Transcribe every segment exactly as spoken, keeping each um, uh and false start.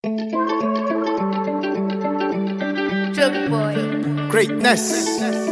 Drug boy. Greatness.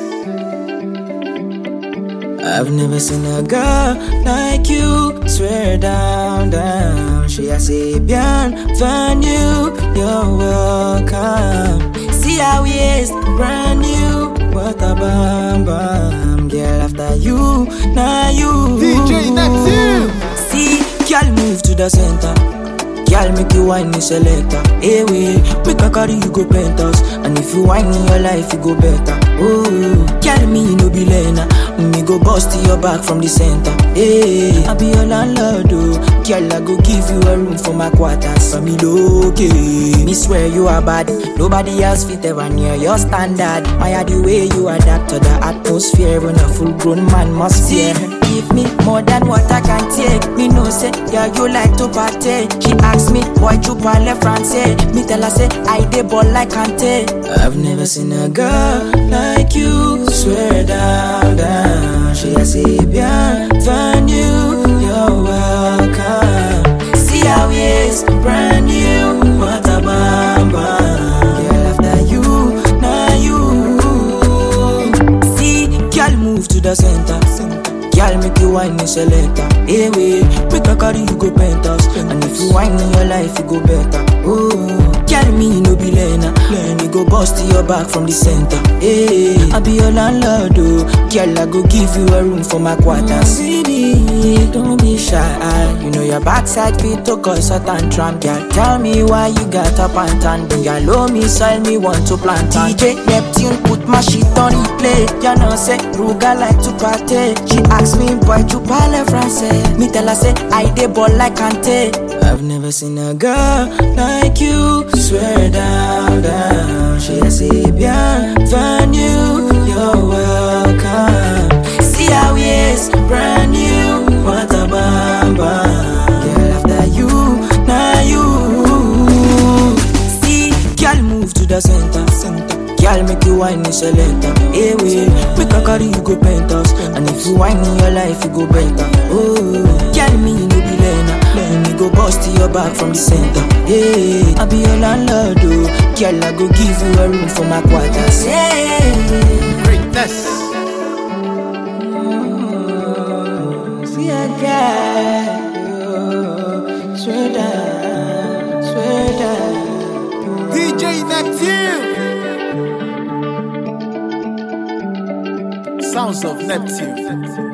I've never seen a girl like you. Swear down, down. She a Sabian, find you. You're welcome. See how he is, brand new. What a bam bam. Girl after you, now you. D J Neptune. See, girl move to the center. Girl make you whine me selector. Hey way, make a carry you go penthouse. And if you whine in your life, you go better. Oh, girl me no be learner. Me go bust to your back from the center. Hey, I be your landlord, oh. Girl, I go give you a room for my quarters. For me, okay. Me swear you are bad. Nobody else fit ever near your standard. My the way you adapt to the atmosphere when a full grown man must fear. Give me more than what I can take. Me no say, yeah, you like to party. She ask me, why you parle français? Me tell her say, I dey ball like Kante. I've never seen a girl like you. Swear down, down. She a Sabian, find you. You're welcome. See how he is, brand new. What a bam bam. Girl after you, now you. See, girl move to the center. Girl make you whine me selector. Hey way, make a carry you go penthouse. And if you whine in your life, you go better. Oh, girl me no be learner. Me go bust to your back from the center. Hey, I be your landlord, oh. Girl I go give you a room for my quarters. Baby, don't be shy. You know your backside fit to cause a tantrum. Girl, tell me why you got up and tan. Girl, owe me, sell me, want to plant. D J Neptune put my shit on replay. You know say Ruga like to party. She ask me, boy, you parle français. Me tell her say, I dey ball like Kante. I've never seen a girl like you. Swear down, down. She a Sabian, find you. You're welcome. See how he is, brand new. What a bam bam. Girl after you, now you. See, girl move to the center. Girl make you whine me selector. Hey way, make a carry you go penthouse. And if you whine in your life, you go better. Oh, girl me no be learner. Me go bust to your back from the center. Hey, I be your landlord, oh. Girl I go give you a room for my quarters. Hey, Greatness. oh, see a girl, oh, swear down, swear down. D J Neptune. Sounds of Neptune.